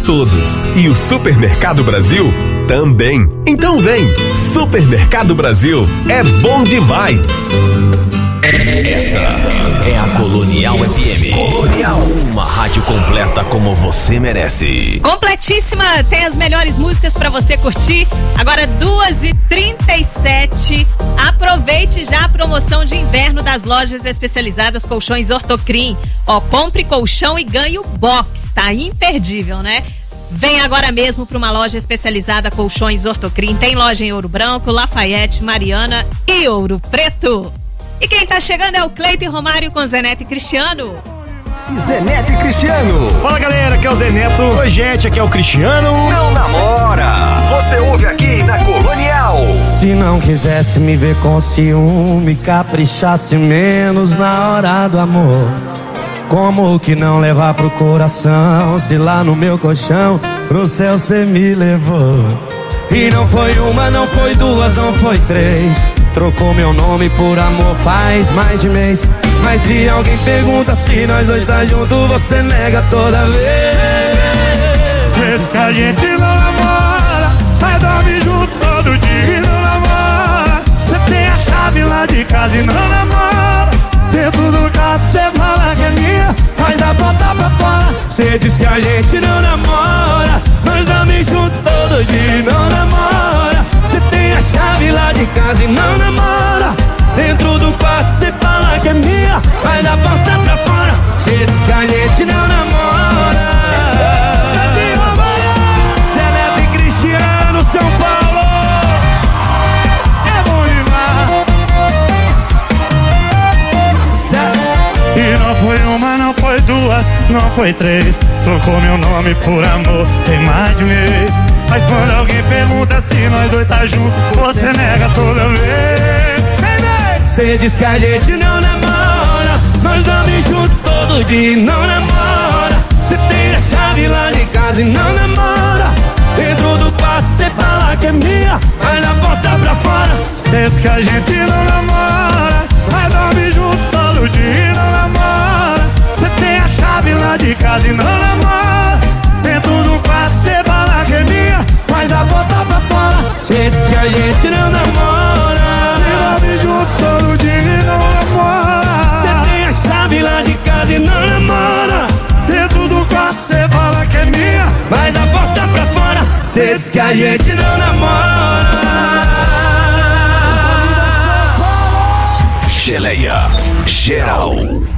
todos. E o Supermercado Brasil também. Então vem, Supermercado Brasil, é bom demais. Esta é a Colonial FM. Colonial, uma rádio completa como você merece. Completíssima, tem as melhores músicas pra você curtir. Agora 2h37. Aproveite já a promoção de inverno das lojas especializadas Colchões Ortocrim. Ó, compre colchão e ganhe o box, tá imperdível, né? Vem agora mesmo para uma loja especializada Colchões Ortocrim. Tem loja em Ouro Branco, Lafayette, Mariana e Ouro Preto. E quem tá chegando é o Cleiton e Romário com Zeneto e Cristiano. Zeneto e Cristiano. Fala galera, aqui é o Zeneto. Oi gente, aqui é o Cristiano. Não namora, você ouve aqui na Colonial. Se não quisesse me ver com ciúme, caprichasse menos na hora do amor. Como que não levar pro coração, se lá no meu colchão pro céu cê me levou. E não foi uma, não foi duas, não foi três. Trocou meu nome por amor faz mais de mês. Mas se alguém pergunta se nós dois tá junto, você nega toda vez. Cê diz que a gente não namora, mas dorme junto todo dia e não namora. Cê tem a chave lá de casa e não namora. Dentro do quarto cê fala que é minha, mas da porta pra fora. Cê diz que a gente não namora, nós dorme junto todo dia e não namora. Cê tem a chave lá de casa e não namora. Dentro do quarto cê fala que é minha, vai da porta pra fora. Cê diz que a gente não namora. Zeneto e Cristiano, São Paulo. É bom demais. E não foi uma, não foi duas, não foi três. Trocou meu nome por amor, tem mais de mês. Mas quando alguém pergunta se nós dois tá junto, você nega toda vez. Cê diz que a gente não namora, nós dormimos junto todo dia e não namora. Cê tem a chave lá de casa e não namora. Dentro do quarto cê fala que é minha, vai da porta pra fora. Cê diz que a gente não namora, mas dorme junto todo dia e não namora. Cê tem a chave lá de casa e não namora. Dentro do quarto cê fala que é minha, mas da porta pra fora. Cê diz que a gente não namora, cê dorme junto todo dia e não namora. Cê tem a chave lá de casa e não namora. Dentro do quarto cê fala que é minha, mas da porta pra fora. Cê diz que a gente não namora. Geleia Geral.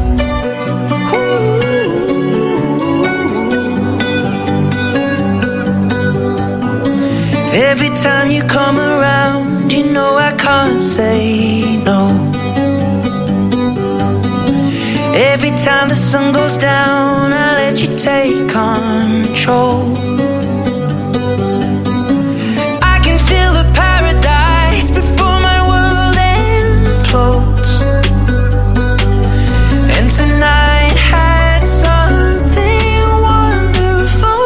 Every time you come around, you know I can't say no. Every time the sun goes down, I let you take control. I can feel the paradise before my world implodes. And tonight had something wonderful.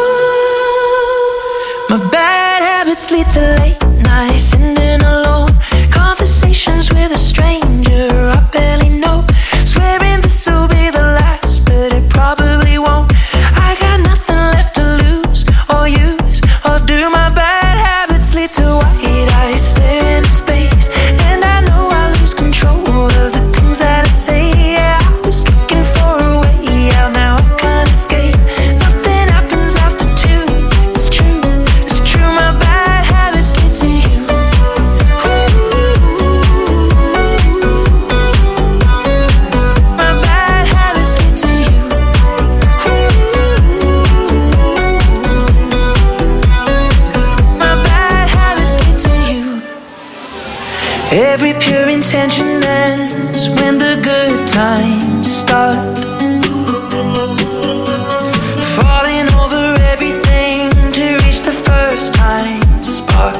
My bad habits lead to late nights, sitting alone. Conversations with a stranger I barely know. Swearing this'll be the last, but it probably won't. I got nothing left to lose or use or do. My bad habits lead to white eyes staring into space, and I know I lose control of the things that I say. Yeah, I was looking for a way out, now I can't escape. Nothing happens after two. It's true, it's true. My bad habits lead to you. My bad habits lead to you. My bad habits lead to you. Every pure intention ends when the good times start. Falling over everything to reach the first time spark.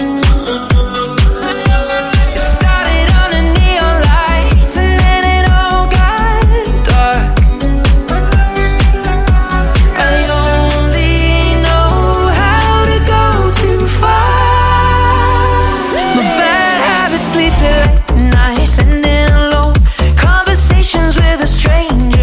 It started under neon lights and then it all got dark. I only know how to go too far. My bad habits lead to late nights, ending alone. Conversations with a stranger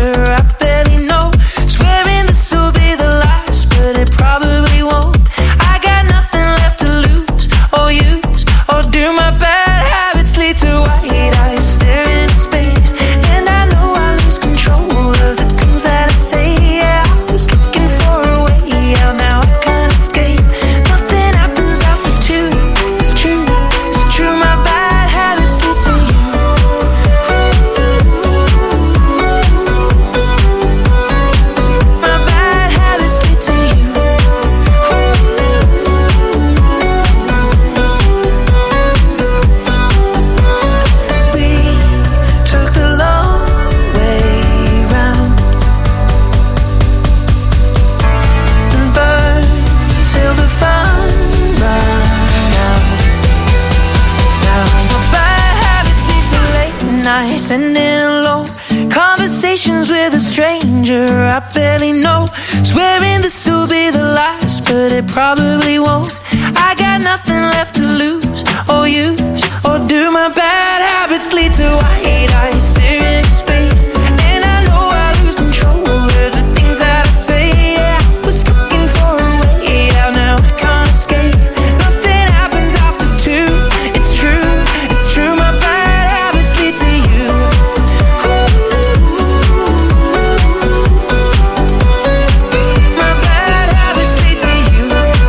sending alone. Conversations with a stranger I barely know. Swearing this will be the last, but it probably won't. I got nothing left to lose or use or do. My bad habits lead to white eyes staring into space, and I know I lose control over the things that I say. Yeah, I was looking for a way out, now I can't escape. Nothing happens after two. It's true, my bad habits lead to you. My bad habits lead to you.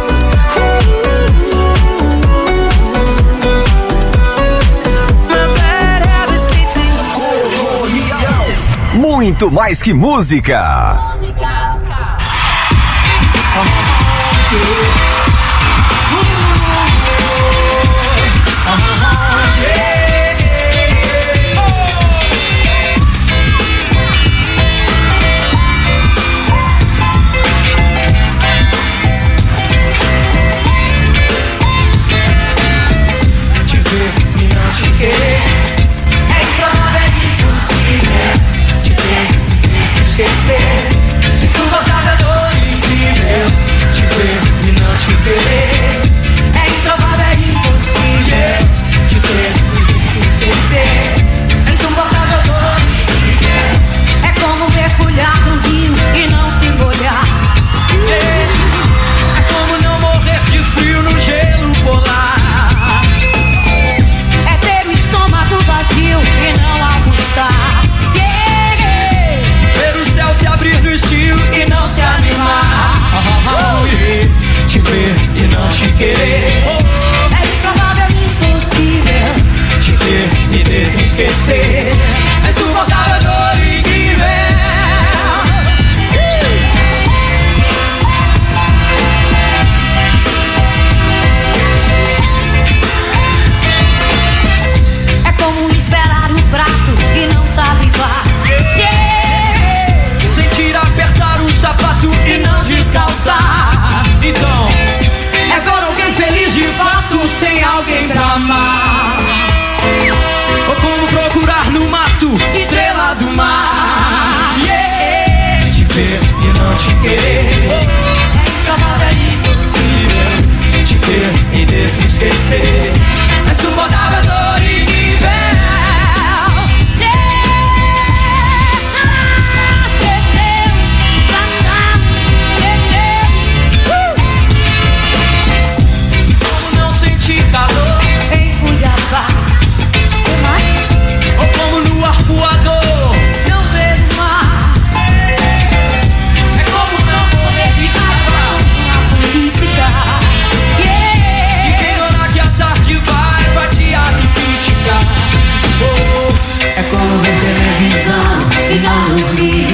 My bad habits lead to you. Muito mais que música. Te ver e não te querer é improvável, é impossível. Te ver e esquecer, insuportável, dor incrível. Te ver e não te querer é improvável, é impossível. Te ver e esquecer, insuportável, dor incrível. É como mergulhar no rio e não se molhar. É como não morrer de frio no gelo polar. É ter o estômago vazio e não almoçar. Ver o céu se abrir no estio e não se animar. Te ver e não te querer é improvável, impossível. Te ver e ter que esquecer é insuportável, dor incrível. É como esperar o prato e não sabe vá. Sentir apertar o sapato e não descalçar. Então, é agora alguém feliz de fato sem alguém pra amar. Ou como procurar no mato estrela do mar. Te ver e não te querer é improvável, é impossível. Te ver e ter que esquecer é insuportável, dor incrível. Como não sentir calor em Cuiabá. Que mais? Ou como no arpoador não ver o mar. É como não morrer de raiva na política. Ignorar que a tarde vai vadiar e criticar. É como ver televisão e não dormir.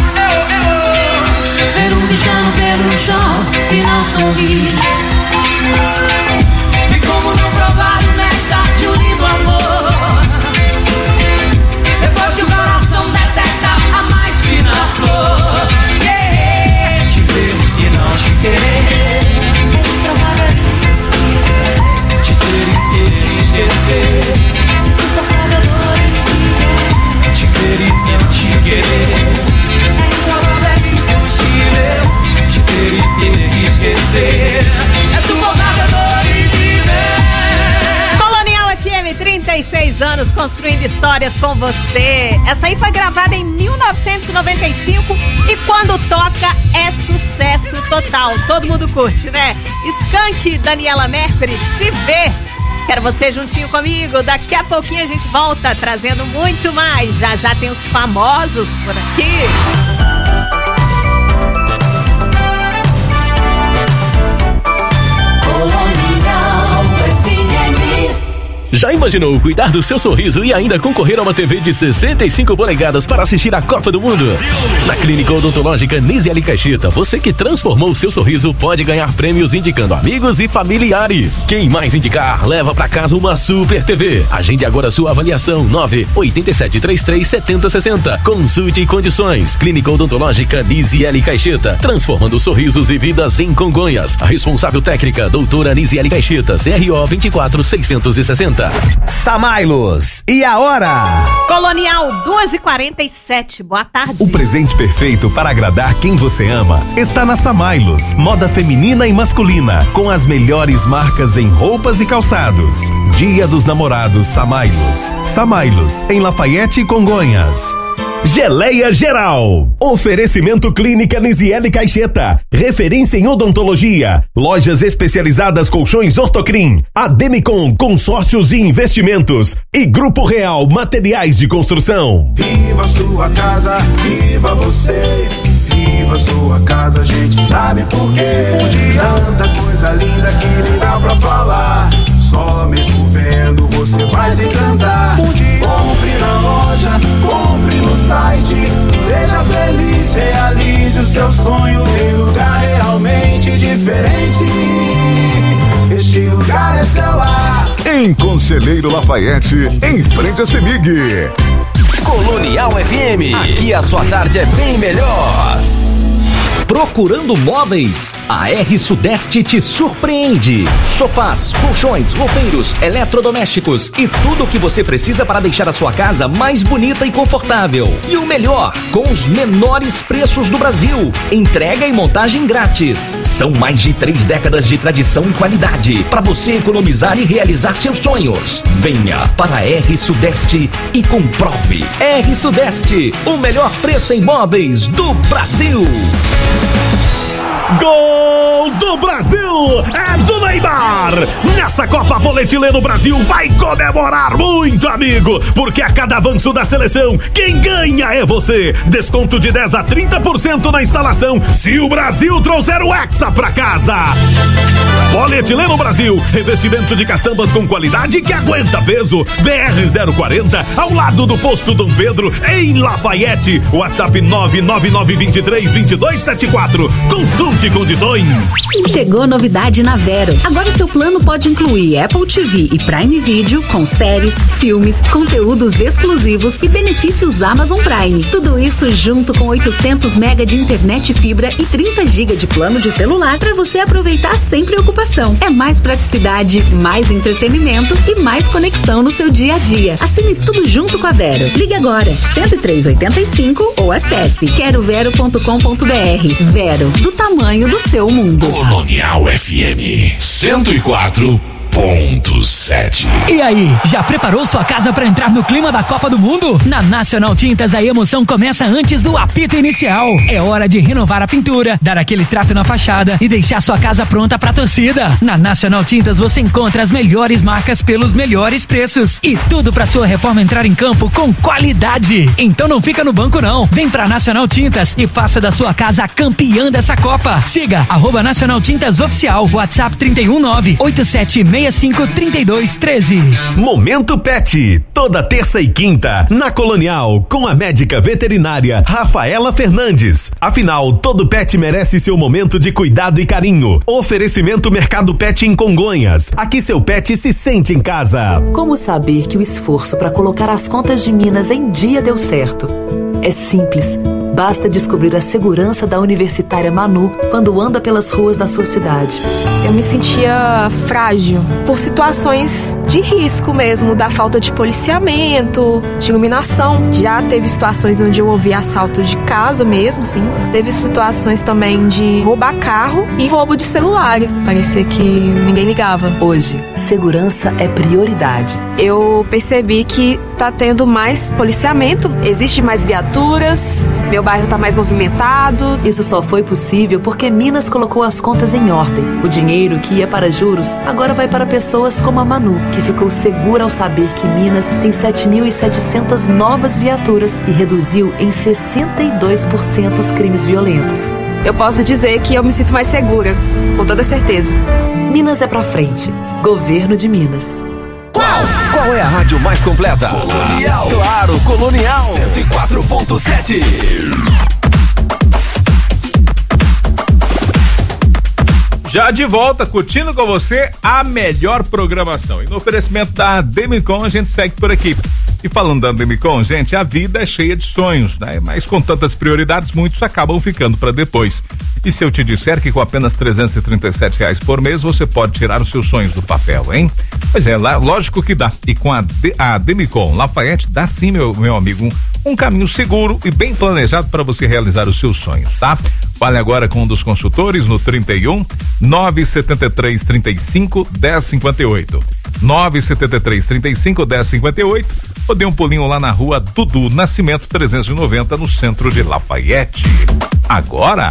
Ver um bichão pelo chão e não sorrir. E como não provar o néctar de um lindo amor. Depois que o coração detecta a mais fina flor. Te ver e não te querer é improvável, impossível. Te ter e querer esquecer insuportável, dor incrível. Te ver e não te querer é improvável, impossível. Te ter e querer esquecer é insuportável, dor incrível. Colonial FM, 36 anos construindo histórias com você. Essa aí foi gravada em 1995 e quando toca é sucesso total. Todo mundo curte, né? Skank, Daniela Mercury, Te Ver. Quero você juntinho comigo. Daqui a pouquinho a gente volta trazendo muito mais. Já já tem os famosos por aqui. Já imaginou cuidar do seu sorriso e ainda concorrer a uma TV de 65 polegadas para assistir a Copa do Mundo? Na Clínica Odontológica Nisiele Caixeta, você que transformou o seu sorriso pode ganhar prêmios indicando amigos e familiares. Quem mais indicar, leva para casa uma Super TV. Agende agora sua avaliação 987337060. Consulte em condições. Clínica Odontológica Nisiele Caixeta, transformando sorrisos e vidas em Congonhas. A responsável técnica, doutora Nisiele Caixeta, CRO 24660. volta. Samailos, e a hora? Colonial 2h47, boa tarde. O presente perfeito para agradar quem você ama está na Samailos. Moda feminina e masculina, com as melhores marcas em roupas e calçados. Dia dos Namorados Samailos. Samailos, em Lafayette e Congonhas. Geleia Geral. Oferecimento Clínica Nisiele Caixeta. Referência em odontologia. Lojas especializadas Colchões Ortocrim. Ademicon Consórcios e Investimentos. E Grupo Real Materiais de Construção. Viva sua casa, viva você. Viva sua casa, a gente sabe por quê. Tanta coisa linda que nem dá pra falar. Só mesmo vendo você vai se encantar. Compre na loja, compre no site. Seja feliz, realize o seu sonho em lugar realmente diferente. Este lugar é seu lar. Em Conselheiro Lafayette, em frente a Semig. Colonial FM. Aqui a sua tarde é bem melhor. Procurando móveis? A R Sudeste te surpreende. Sofás, colchões, roupeiros, eletrodomésticos e tudo o que você precisa para deixar a sua casa mais bonita e confortável. E o melhor, com os menores preços do Brasil. Entrega e montagem grátis. São mais de 3 décadas de tradição e qualidade para você economizar e realizar seus sonhos. Venha para a R Sudeste e comprove. R Sudeste, o melhor preço em móveis do Brasil. Gol do Brasil é do Neymar. Nessa Copa Polietileno Brasil vai comemorar muito, amigo, porque a cada avanço da seleção, quem ganha é você. Desconto de 10 a 30% na instalação se o Brasil trouxer o Hexa pra casa. Polietileno Brasil, revestimento de caçambas com qualidade que aguenta peso. BR 040, ao lado do posto Dom Pedro, em Lafayette. WhatsApp 999232274. Consulte condições. Chegou novidade na Vero. Agora seu plano pode incluir Apple TV e Prime Video com séries, filmes, conteúdos exclusivos e benefícios Amazon Prime. Tudo isso junto com 800 MB de internet fibra e 30 GB de plano de celular para você aproveitar sem preocupação. É mais praticidade, mais entretenimento e mais conexão no seu dia a dia. Assine tudo junto com a Vero. Ligue agora 10385 ou acesse querovero.com.br. Vero, do tamanho do seu mundo. Colonial FM 104.7. E aí, já preparou sua casa para entrar no clima da Copa do Mundo? Na Nacional Tintas a emoção começa antes do apito inicial. É hora de renovar a pintura, dar aquele trato na fachada e deixar sua casa pronta pra torcida. Na Nacional Tintas você encontra as melhores marcas pelos melhores preços e tudo pra sua reforma entrar em campo com qualidade. Então não fica no banco não. Vem pra Nacional Tintas e faça da sua casa a campeã dessa Copa. Siga @Nacional Tintas Oficial, WhatsApp 319-8765-3213. Momento Pet, toda terça e quinta, na Colonial, com a médica veterinária Rafaela Fernandes. Afinal, todo pet merece seu momento de cuidado e carinho. Oferecimento Mercado Pet em Congonhas. Aqui seu pet se sente em casa. Como saber que o esforço para colocar as contas de Minas em dia deu certo? É simples. Basta descobrir a segurança da universitária Manu quando anda pelas ruas da sua cidade. Eu me sentia frágil por situações de risco mesmo, da falta de policiamento, de iluminação. Já teve situações onde eu ouvi assalto de casa mesmo, sim. Teve situações também de roubar carro e roubo de celulares. Parecia que ninguém ligava. Hoje, segurança é prioridade. Eu percebi que tá tendo mais policiamento, existe mais viaturas, meu bairro tá mais movimentado. Isso só foi possível porque Minas colocou as contas em ordem. O dinheiro que ia para juros agora vai para pessoas como a Manu, que ficou segura ao saber que Minas tem 7.700 novas viaturas e reduziu em 62% os crimes violentos. Eu posso dizer que eu me sinto mais segura, com toda certeza. Minas é pra frente. Governo de Minas. Qual é a rádio mais completa? Colonial. Claro, Colonial 104.7. Já de volta, curtindo com você a melhor programação. E no oferecimento da Demicon, a gente segue por aqui. E falando da Demicon, gente, a vida é cheia de sonhos, né? Mas com tantas prioridades, muitos acabam ficando para depois. E se eu te disser que com apenas R$337 por mês, você pode tirar os seus sonhos do papel, hein? Pois é, lógico que dá. E com a Demicon Lafayette, dá sim, meu amigo, um caminho seguro e bem planejado para você realizar os seus sonhos, tá? Fale agora com um dos consultores no 31 973 35 1058. 973 35 1058 ou dê um pulinho lá na rua Dudu Nascimento 390 no centro de Lafayette. Agora,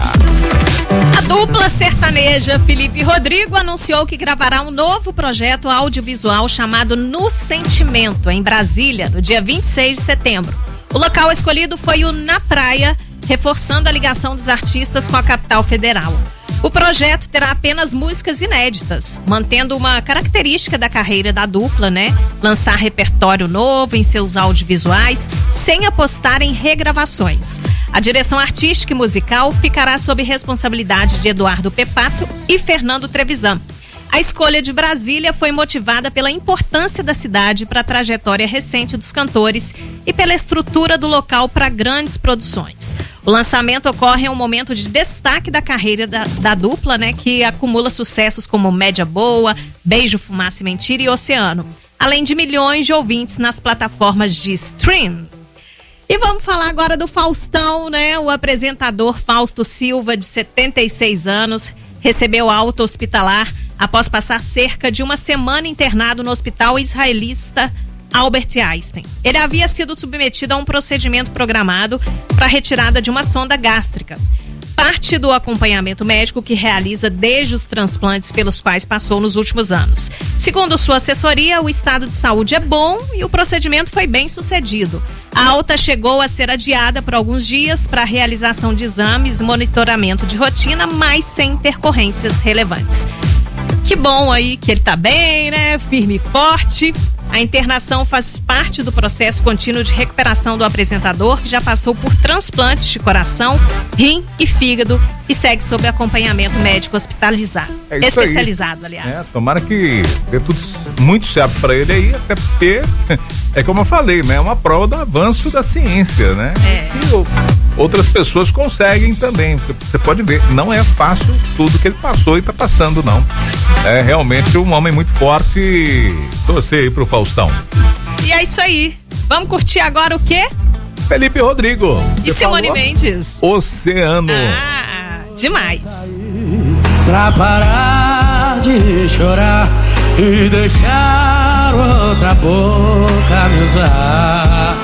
a dupla sertaneja Felipe e Rodrigo anunciou que gravará um novo projeto audiovisual chamado No Sentimento, em Brasília, no dia 26 de setembro. O local escolhido foi o Na Praia, reforçando a ligação dos artistas com a capital federal. O projeto terá apenas músicas inéditas, mantendo uma característica da carreira da dupla, né? Lançar repertório novo em seus audiovisuais, sem apostar em regravações. A direção artística e musical ficará sob responsabilidade de Eduardo Pepato e Fernando Trevisan. A escolha de Brasília foi motivada pela importância da cidade para a trajetória recente dos cantores e pela estrutura do local para grandes produções. O lançamento ocorre em um momento de destaque da carreira da dupla, né, que acumula sucessos como Média Boa, Beijo, Fumaça e Mentira e Oceano, além de milhões de ouvintes nas plataformas de stream. E vamos falar agora do Faustão, né? O apresentador Fausto Silva, de 76 anos, recebeu alta hospitalar após passar cerca de uma semana internado no hospital israelita Albert Einstein. Ele havia sido submetido a um procedimento programado para a retirada de uma sonda gástrica. Parte do acompanhamento médico que realiza desde os transplantes pelos quais passou nos últimos anos. Segundo sua assessoria, o estado de saúde é bom e o procedimento foi bem sucedido. A alta chegou a ser adiada por alguns dias para a realização de exames e monitoramento de rotina, mas sem intercorrências relevantes. Que bom aí que ele tá bem, né? Firme e forte. A internação faz parte do processo contínuo de recuperação do apresentador, que já passou por transplantes de coração, rim e fígado e segue sob acompanhamento médico hospitalizado. Especializado, aliás. Tomara que dê tudo muito certo para ele aí, até porque é como eu falei, né? É uma prova do avanço da ciência, né? E outras pessoas conseguem também. Você pode ver, não é fácil tudo que ele passou e tá passando, não. É realmente um homem muito forte e torcer aí pro Faustão. E é isso aí. Vamos curtir agora o quê? Felipe Rodrigo. E Simone Mendes. Oceano. Demais. Pra parar de chorar e deixar outra boca me usar.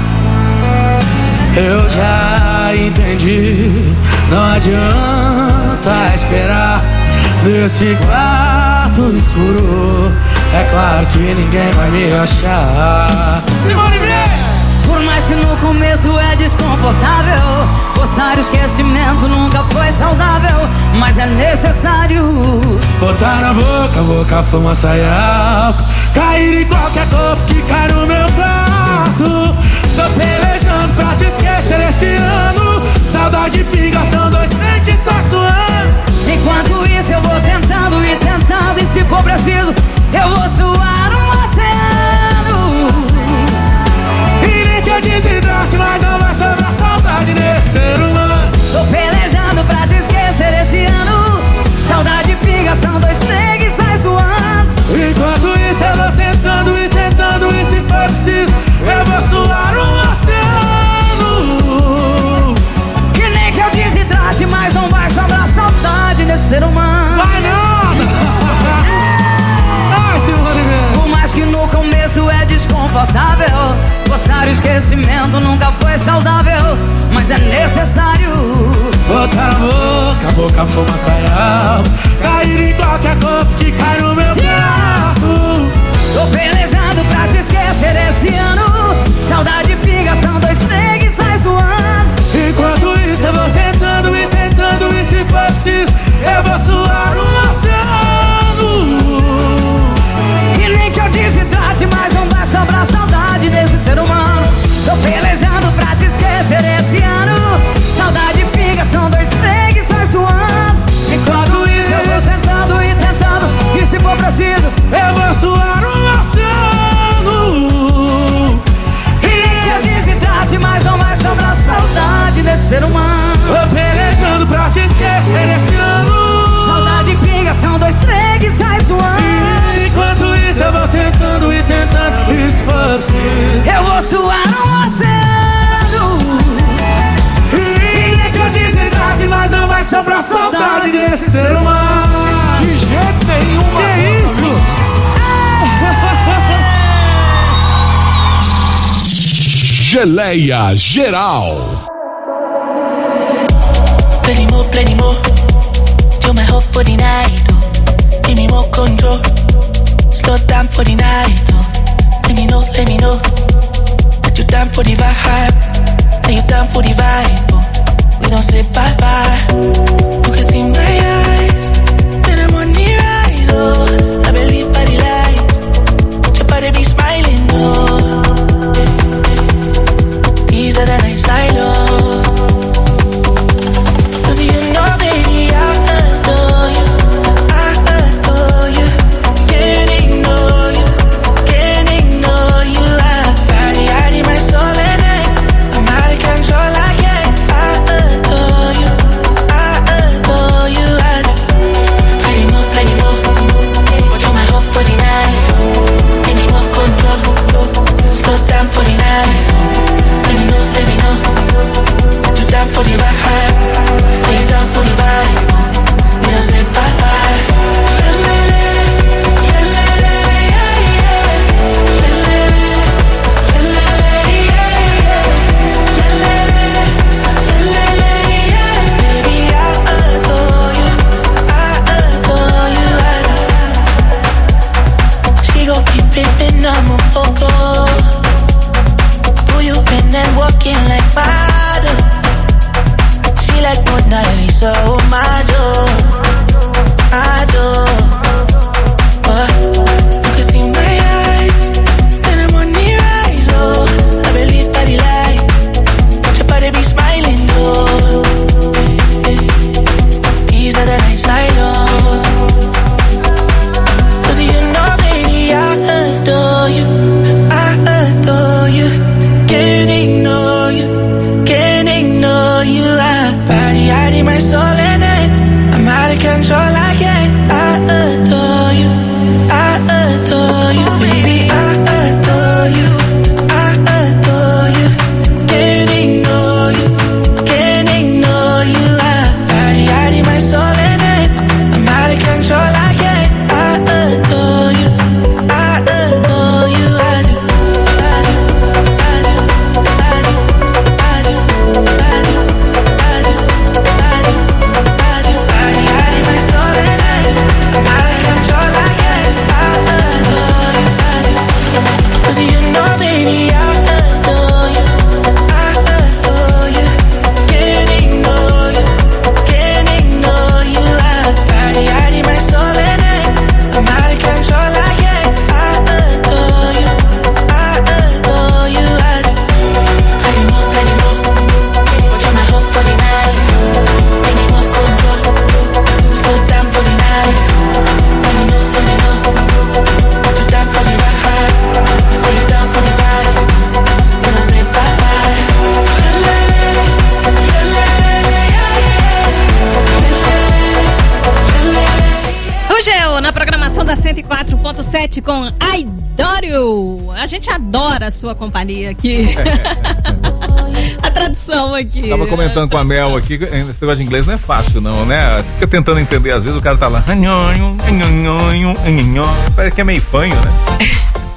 Eu já entendi, não adianta esperar nesse quarto escuro. É claro que ninguém vai me achar. Simone Mendes! Por mais que no começo é desconfortável, forçar o esquecimento nunca foi saudável, mas é necessário botar na boca, fumaça e álcool, cair em qualquer corpo que cai no meu quarto. Tô pelejando pra te esquecer esse ano. Saudade pinga, são dois trem que só suando. Enquanto isso eu vou tentando e tentando, e se for preciso eu vou suar um oceano. E nem que eu desidrate, mas não vai sobrar saudade nesse ser humano. Tô pelejando pra te esquecer esse ano. Saudade pinga, são dois trem que sai suando. Enquanto isso eu vou tentando e tentando, e se for preciso eu vou suar um oceano. E nem que eu desidrate, mas não vai sobrar saudade nesse ser humano. Vai nada! Ai, Simone Mendes! Por mais que no começo é desconfortável, forçar o esquecimento nunca foi saudável, mas é necessário botar na boca, fumaça e álcool, cair em qualquer corpo que cai no meu quarto. Tô pelejando pra te esquecer esse ano. Saudade pinga, são dois trem que sai suando. Enquanto isso eu vou tentando e tentando, e se for preciso eu vou suar um oceano. E nem que eu desidrate, mas não vai sobrar saudade desse ser humano. Tô pelejando pra te esquecer esse ano. Saudade pinga, são dois trem que sai suando. Enquanto isso eu vou tentando e tentando, desse ser humano. De jeito nenhum. Que isso? Geleia Geral. Plenty more. Do my hope for the night. Oh. Give me more control. Slow down for the night. Oh. Let me know. That you down for the vibe. That you down for the vibe. Oh. We don't say bye bye. You can see my eyes. Then I'm on the rise. Oh, I believe by the light. Your body be smiling. Oh. These are the nights I love. Cause you know, baby, I adore you. I adore you. Can't ignore you. Can't ignore you. I my soul and I'm out of control. I can't. I adore you. I adore you. Plenty more. But you're my hope for the night. Give me more control. Slow down for the night. Let me know. That you down for the vibe. That you down for the vibe. We don't say bye bye. Baby, I adore you. I adore you. She gon' be pimpin', I'm a poco. Who you been and walking like model? She like Mona Lisa, oh my joy. You can see my eyes, then I'm on the rise, oh. I believe by the light, your body be smiling, oh. These are the nights I love. Cause you know, baby, I adore you. I adore you. Can't ignore you. Can't ignore you. Body, my soul and I'm out of control. I can't. I adore you. I adore you, baby. I adore you. I adore you. Can't ignore you. Can't ignore you. Body, my soul and I'm out of control. I can't. I adore you. I adore you. I do. Na programação da 104.7 com Aidório. A gente adora a sua companhia aqui. A tradução aqui. Tava comentando com a Mel aqui, esse negócio de inglês não é fácil não, né? Você fica tentando entender, às vezes o cara tá lá, parece que é meio fanho, né?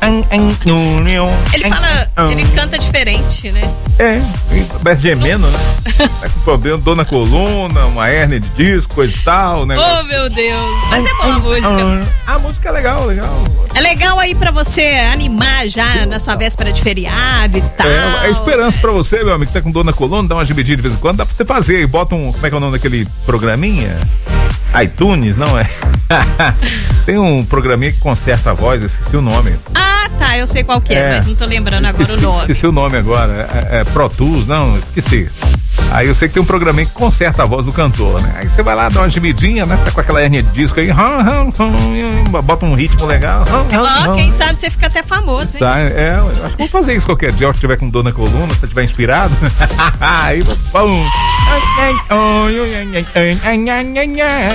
Ele fala, ele canta diferente, né? É, parece gemendo, né? Tá com problema, dor na coluna, uma hérnia de disco, coisa e tal, né? Oh, meu Deus. Mas é boa a música. A música é legal. É legal aí pra você animar já na sua véspera de feriado e tal. É esperança pra você, meu amigo, que tá com dor na coluna, dá uma gemidinha de vez em quando, dá pra você fazer. E bota como é que é o nome daquele programinha? iTunes, não é? Tem um programinha que conserta a voz, eu esqueci o nome. Ah, tá, eu sei qual que é, mas não tô lembrando agora o nome. Esqueci o nome agora, é Pro Tools, não, esqueci. Aí eu sei que tem um programinha que conserta a voz do cantor, né? Aí você vai lá, dá uma gemidinha, né? Tá com aquela hernia de disco aí, bota um ritmo legal. Quem sabe você fica até famoso, hein? Tá, eu acho que vou fazer isso qualquer dia, se estiver com dor na coluna, se estiver inspirado. Aí, pum.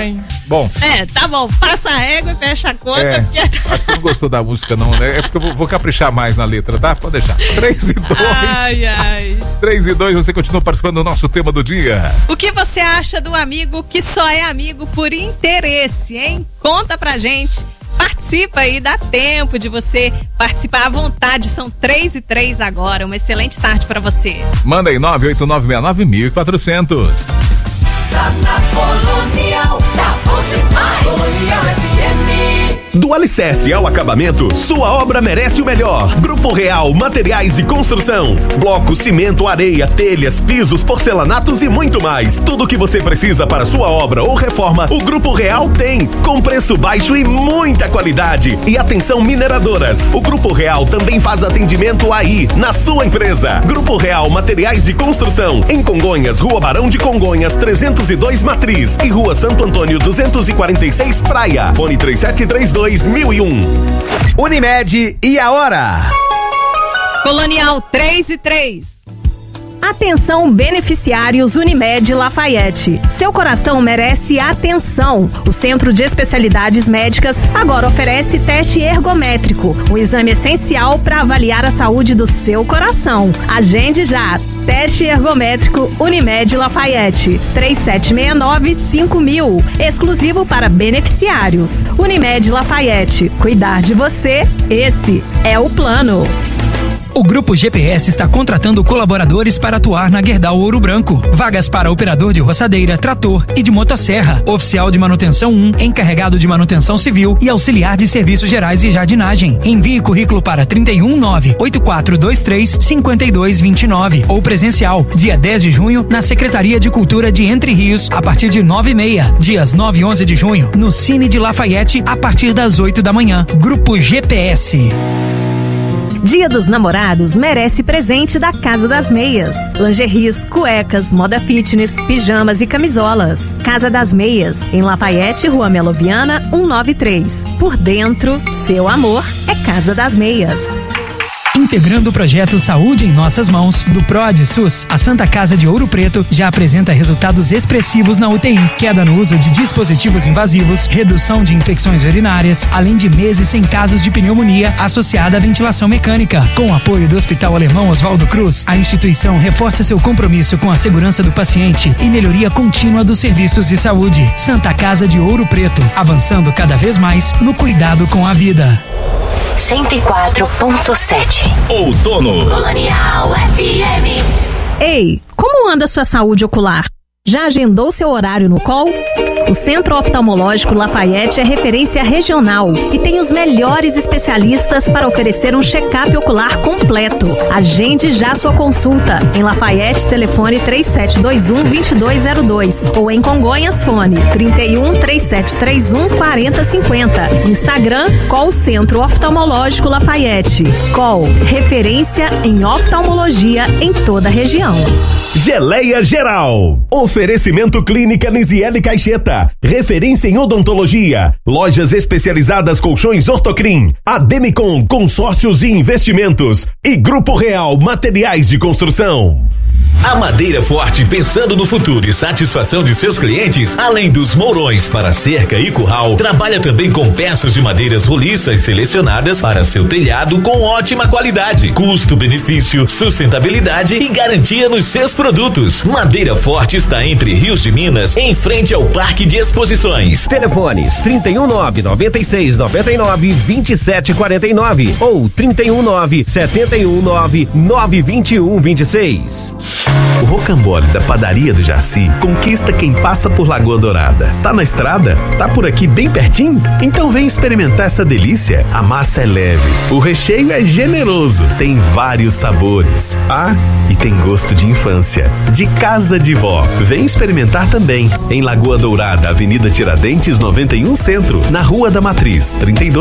Bom. Tá bom. Passa a régua e fecha a conta. Porque... Acho que não gostou da música não, né? É porque eu vou caprichar mais na letra, tá? Pode deixar. 3 e 2. Ai. 3 e 2, você continua participando do nosso tema do dia. O que você acha do amigo que só é amigo por interesse, hein? Conta pra gente. Participa aí, dá tempo de você participar à vontade. São 3 e 3 agora. Uma excelente tarde pra você. Manda aí 98969-1400. Tá na Colonial, tá bom demais. Colonial FM. Do alicerce ao acabamento, sua obra merece o melhor. Grupo Real Materiais de Construção. Bloco, cimento, areia, telhas, pisos, porcelanatos e muito mais. Tudo o que você precisa para sua obra ou reforma, o Grupo Real tem. Com preço baixo e muita qualidade. E atenção mineradoras, o Grupo Real também faz atendimento aí, na sua empresa. Grupo Real Materiais de Construção. Em Congonhas, Rua Barão de Congonhas, 302 Matriz. E Rua Santo Antônio, 246 Praia. Fone 3732 2001. Unimed e a hora? Colonial 3 e 3. Atenção beneficiários Unimed Lafayette. Seu coração merece atenção. O Centro de Especialidades Médicas agora oferece teste ergométrico, um exame essencial para avaliar a saúde do seu coração. Agende já. Teste ergométrico Unimed Lafayette. 3769-5000. Exclusivo para beneficiários. Unimed Lafayette. Cuidar de você, esse é o plano. O Grupo GPS está contratando colaboradores para atuar na Gerdau Ouro Branco. Vagas para operador de roçadeira, trator e de motosserra, oficial de manutenção 1, encarregado de manutenção civil e auxiliar de serviços gerais e jardinagem. Envie currículo para 319-8423-5229 ou presencial, dia 10 de junho, na Secretaria de Cultura de Entre Rios, a partir de 9h30. Dias 9 e 11 de junho, no Cine de Lafayette, a partir das 8 da manhã. Grupo GPS. Dia dos Namorados merece presente da Casa das Meias. Lingeries, cuecas, moda fitness, pijamas e camisolas. Casa das Meias, em Lafayette, Rua Meloviana, 193. Por dentro, seu amor é Casa das Meias. Integrando o projeto Saúde em Nossas Mãos, do PROAD SUS, a Santa Casa de Ouro Preto já apresenta resultados expressivos na UTI, queda no uso de dispositivos invasivos, redução de infecções urinárias, além de meses sem casos de pneumonia associada à ventilação mecânica. Com o apoio do Hospital Alemão Oswaldo Cruz, a instituição reforça seu compromisso com a segurança do paciente e melhoria contínua dos serviços de saúde. Santa Casa de Ouro Preto, avançando cada vez mais no cuidado com a vida. 104.7 Outono Colonial FM. Ei, como anda sua saúde ocular? Já agendou seu horário no call? O Centro Oftalmológico Lafayette é referência regional e tem os melhores especialistas para oferecer um check-up ocular completo. Agende já sua consulta. Em Lafayette, telefone 3721-2202 ou em Congonhas, fone 31-3731-4050. Instagram, Call Centro Oftalmológico Lafayette. Call, referência em oftalmologia em toda a região. Geleia Geral. Oferecimento Clínica Nisiele Caixeta. Referência em odontologia. Lojas especializadas Colchões Ortocrim. Ademicon Consórcios e Investimentos. E Grupo Real Materiais de Construção. A Madeira Forte, pensando no futuro e satisfação de seus clientes, além dos mourões para cerca e curral, trabalha também com peças de madeiras roliças selecionadas para seu telhado com ótima qualidade, custo-benefício, sustentabilidade e garantia nos seus produtos. Madeira Forte está entre Rios de Minas, em frente ao Parque de Exposições. Telefones 319-9699-2749 ou 319-719-92126. O rocambole da Padaria do Jaci conquista quem passa por Lagoa Dourada. Tá na estrada? Tá por aqui bem pertinho? Então vem experimentar essa delícia. A massa é leve, o recheio é generoso, tem vários sabores. Ah, e tem gosto de infância, de casa de vó. Vem experimentar também. Em Lagoa Dourada, Avenida Tiradentes 91 Centro, na Rua da Matriz,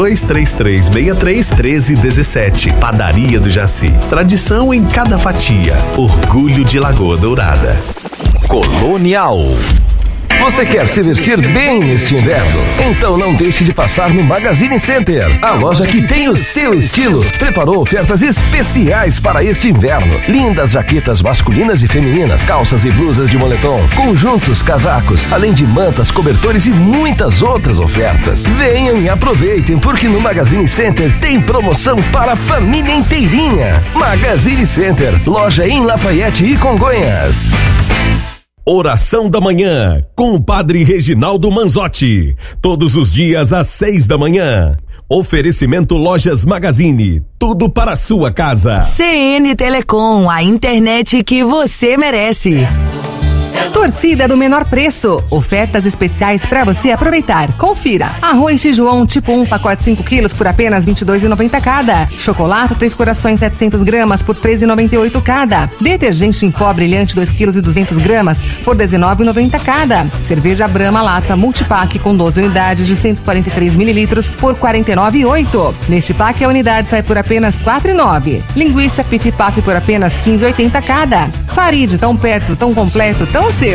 32-3363-1317. Padaria do Jaci. Tradição em cada fatia. Orgulho de Lagoa Dourada. Colonial. Você quer se vestir bem neste inverno? Então não deixe de passar no Magazine Center, a loja que tem o seu estilo. Preparou ofertas especiais para este inverno. Lindas jaquetas masculinas e femininas, calças e blusas de moletom, conjuntos, casacos, além de mantas, cobertores e muitas outras ofertas. Venham e aproveitem, porque no Magazine Center tem promoção para a família inteirinha. Magazine Center, loja em Lafayette e Congonhas. Oração da Manhã, com o Padre Reginaldo Manzotti. Todos os dias às 6 da manhã. Oferecimento Lojas Magazine, tudo para a sua casa. CN Telecom, a internet que você merece. Torcida do menor preço. Ofertas especiais para você aproveitar. Confira. Arroz Tijuão tipo 1, pacote 5 quilos por apenas R$ 22,90 cada. Chocolate 3 corações 700 gramas por R$ 13,98 cada. Detergente em pó brilhante 2 quilos e 200 gramas por R$ 19,90 cada. Cerveja Brahma lata multipack com 12 unidades de 143 mililitros por R$ 49,08. Neste pack a unidade sai por apenas R$ 4,09. Linguiça Pif Paf por apenas R$ 15,80 cada. Farid, tão perto, tão completo, tão seu.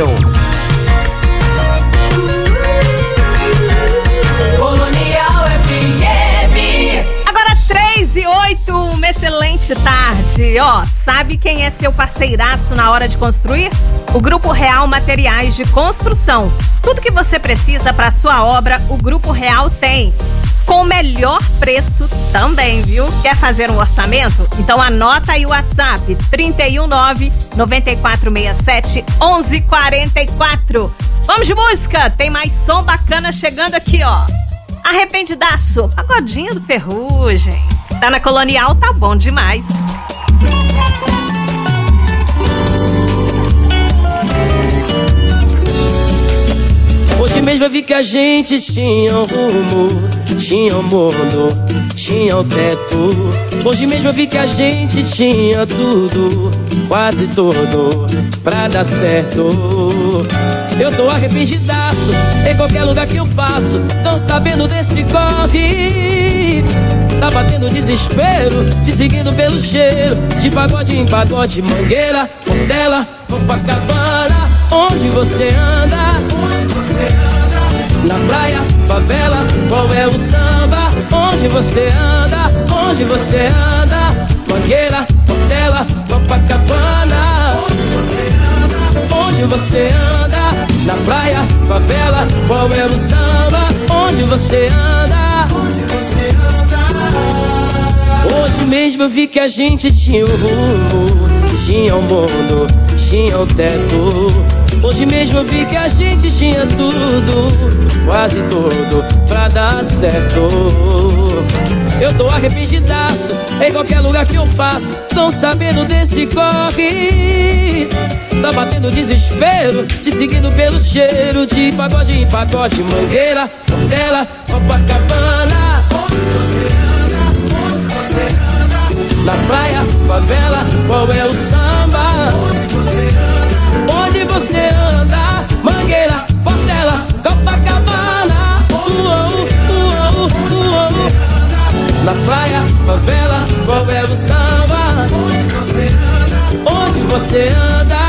Colonial FM. Agora 3:08, uma excelente tarde. Ó, sabe quem é seu parceiraço na hora de construir? O Grupo Real Materiais de Construção. Tudo que você precisa para sua obra, o Grupo Real tem. Com o melhor preço também, viu? Quer fazer um orçamento? Então anota aí o WhatsApp, 319-9467-1144. Vamos de música, tem mais som bacana chegando aqui, ó. Arrependidaço, pagodinho do Ferrugem. Tá na Colonial, tá bom demais. Hoje mesmo eu vi que a gente tinha um rumo, tinha um mundo, tinha um teto. Hoje mesmo eu vi que a gente tinha tudo, quase tudo, pra dar certo. Eu tô arrependidaço, em qualquer lugar que eu passo, tão sabendo desse corre. Tá batendo desespero, te seguindo pelo cheiro, de pagode em pagode, Mangueira, Portela, Copacabana. Onde você anda? Na praia, favela, qual é o samba? Onde você anda? Onde você anda? Mangueira, Portela, Copacabana. Onde você anda? Na praia, favela, qual é o samba? Onde você anda? Onde você anda? Hoje mesmo eu vi que a gente tinha um rumo, tinha um mundo, tinha um teto. Hoje mesmo eu vi que a gente tinha tudo, quase tudo, pra dar certo. Eu tô arrependidaço, em qualquer lugar que eu passo, tão sabendo desse corre. Tá batendo desespero, te seguindo pelo cheiro, de pagode em pagode, Mangueira, Portela, Copacabana. Onde você anda? Onde você anda? Na praia, favela, qual é o samba? Onde você anda? Onde você anda? Mangueira, Portela, Copacabana. Na praia, favela, qual é o samba? Onde você anda? Onde você anda?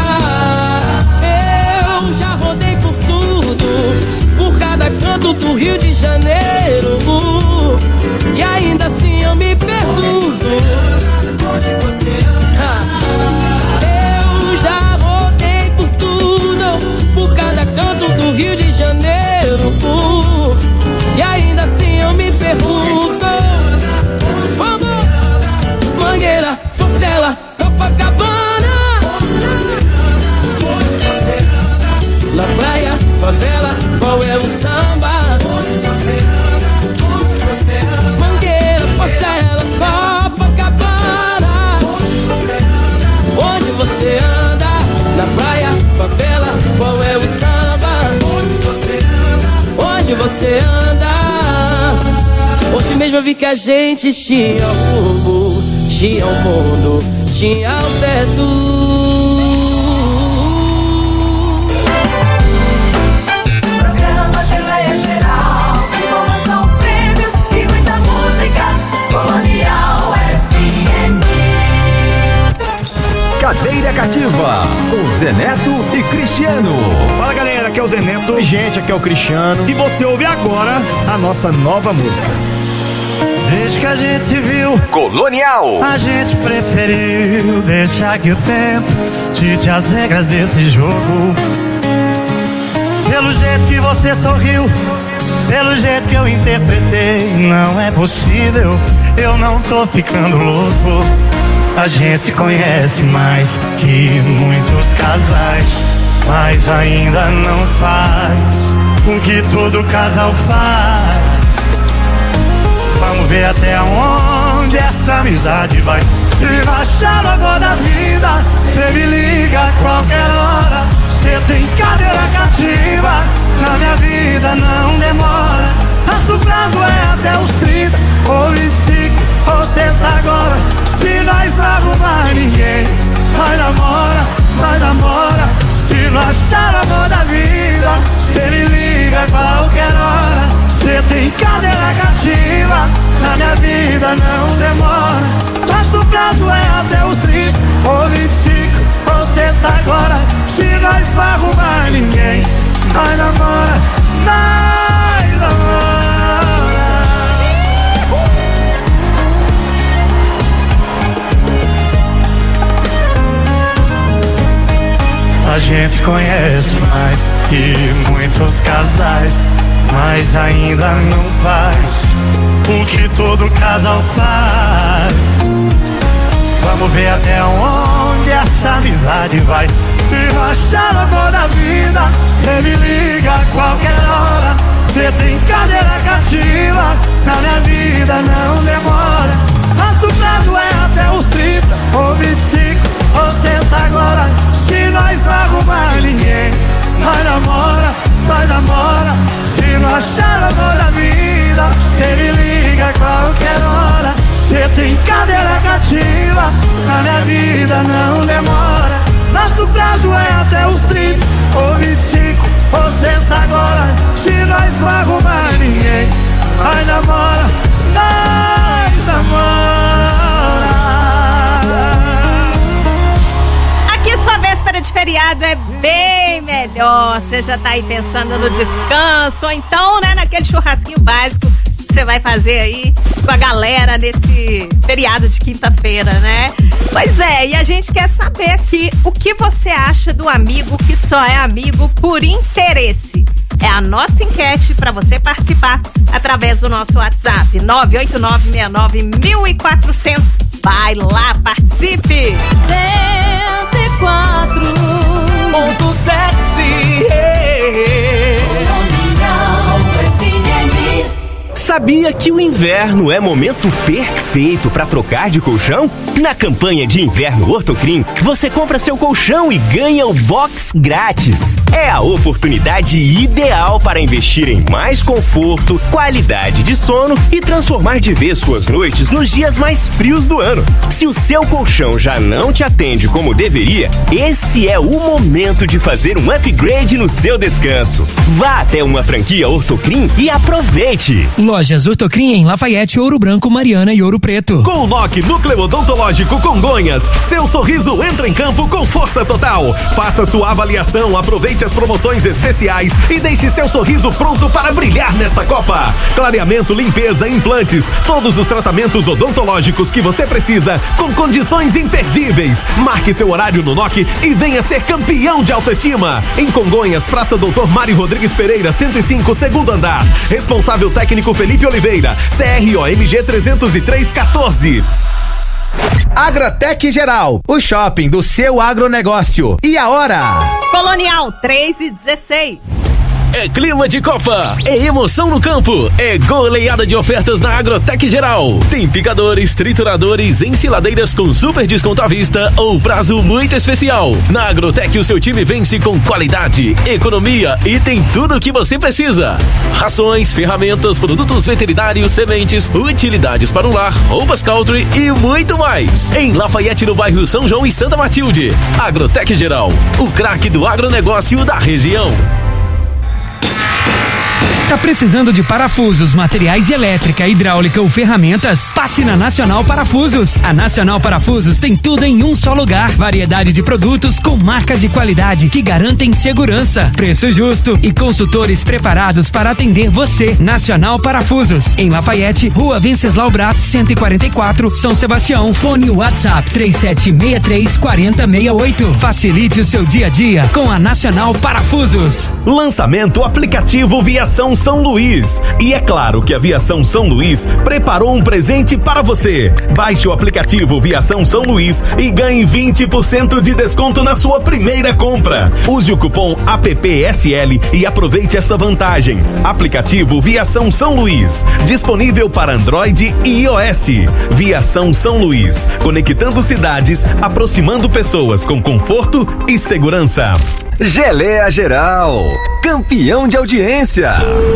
Eu já rodei por tudo, por cada canto do Rio de Janeiro, e ainda assim eu me pergunto, onde você anda? Eu já rodei por tudo, por cada canto do Rio de Janeiro, e ainda assim eu me pergunto, vamos! Mangueira, Portela, Copacabana. Na praia, favela, qual é o samba? Mangueira, Portela, Copacabana. Onde você anda? Na praia, favela, qual é o samba? Onde você anda? Hoje mesmo eu vi que a gente tinha rumo, tinha um mundo, tinha um teto. Programa Geleia Geral, informação, prêmios e muita música. Colonial FM. Cadeira Cativa, com Zé Neto e Cristiano. Fala galera, aqui é o Zé Neto. Oi gente, aqui é o Cristiano. E você ouve agora a nossa nova música. Desde que a gente se viu, Colonial. a gente preferiu deixar que o tempo dite as regras desse jogo. Pelo jeito que você sorriu, pelo jeito que eu interpretei, não é possível, eu não tô ficando louco. A gente se conhece mais que muitos casais, mas ainda não faz o que todo casal faz. Vamos ver até onde essa amizade vai. Se baixar no amor da vida, cê me liga a qualquer hora. Cê tem cadeira cativa, na minha vida não demora. Nosso prazo é até os 30 ou 25 ou sexta agora. Se nós não arrumar ninguém, nós namora. Se não achar o amor da vida, cê me liga a qualquer hora. Cê tem cadeira cativa, na minha vida não demora. Nosso prazo é até os 30 ou 25 ou sexta agora. Se nós não arrumar ninguém, nós namora. A gente conhece mais que muitos casais, mas ainda não faz o que todo casal faz. Vamos ver até onde essa amizade vai. Se não achar o amor da vida, cê me liga a qualquer hora. Cê tem cadeira cativa, na minha vida não demora. Nosso prazo é até os 30 ou 25 ou sexta agora. Se nós não arrumar ninguém, nós namora. Se não achar o amor da vida, cê me liga a qualquer hora. Cê tem cadeira cativa, na minha vida não demora. Nosso prazo é até os 30 ou 25 ou sexta agora. Se nós não arrumar ninguém, nós namora. Aqui sua véspera de feriado é bem melhor. Você já tá aí pensando no descanso, ou então, né, naquele churrasquinho básico que você vai fazer aí com a galera nesse feriado de quinta-feira, né? Pois é, e a gente quer saber aqui o que você acha do amigo que só é amigo por interesse. É a nossa enquete para você participar através do nosso WhatsApp 989691400. Vai lá, participe! 104.7 Sabia que o inverno é momento perfeito para trocar de colchão? Na campanha de inverno Ortocrim, você compra seu colchão e ganha o box grátis. É a oportunidade ideal para investir em mais conforto, qualidade de sono e transformar de vez suas noites nos dias mais frios do ano. Se o seu colchão já não te atende como deveria, esse é o momento de fazer um upgrade no seu descanso. Vá até uma franquia Ortocrim e aproveite! Lojas Ortocrim em Lafayette, Ouro Branco, Mariana e Ouro Preto. Com o NOC Núcleo Odontológico Congonhas, seu sorriso entra em campo com força total. Faça sua avaliação, aproveite as promoções especiais e deixe seu sorriso pronto para brilhar nesta Copa. Clareamento, limpeza, implantes, todos os tratamentos odontológicos que você precisa com condições imperdíveis. Marque seu horário no NOC e venha ser campeão de autoestima. Em Congonhas, Praça Doutor Mário Rodrigues Pereira, 105, segundo andar. Responsável técnico Felipe Oliveira, CROMG 30314. Agratec Geral, o shopping do seu agronegócio. E a hora? Colonial 3:16. É clima de Copa, é emoção no campo, é goleada de ofertas na Agrotec Geral. Tem picadores, trituradores, ensiladeiras com super desconto à vista ou prazo muito especial. Na Agrotec o seu time vence com qualidade, economia e tem tudo o que você precisa. Rações, ferramentas, produtos veterinários, sementes, utilidades para o lar, roupas country e muito mais. Em Lafayette, no bairro São João e Santa Matilde. Agrotec Geral, o craque do agronegócio da região. Tá precisando de parafusos, materiais de elétrica, hidráulica ou ferramentas? Passe na Nacional Parafusos. A Nacional Parafusos tem tudo em um só lugar. Variedade de produtos com marcas de qualidade que garantem segurança, preço justo e consultores preparados para atender você. Nacional Parafusos, em Lafayette, Rua Venceslau Brás, 144, São Sebastião. Fone WhatsApp 3763-4068. Facilite o seu dia a dia com a Nacional Parafusos. Lançamento aplicativo Viação São Luís. E é claro que a Viação São Luís preparou um presente para você. Baixe o aplicativo Viação São Luís e ganhe 20% de desconto na sua primeira compra. Use o cupom APPSL e aproveite essa vantagem. Aplicativo Viação São Luís, disponível para Android e iOS. Viação São Luís, conectando cidades, aproximando pessoas com conforto e segurança. Geleia Geral, campeão de audiência.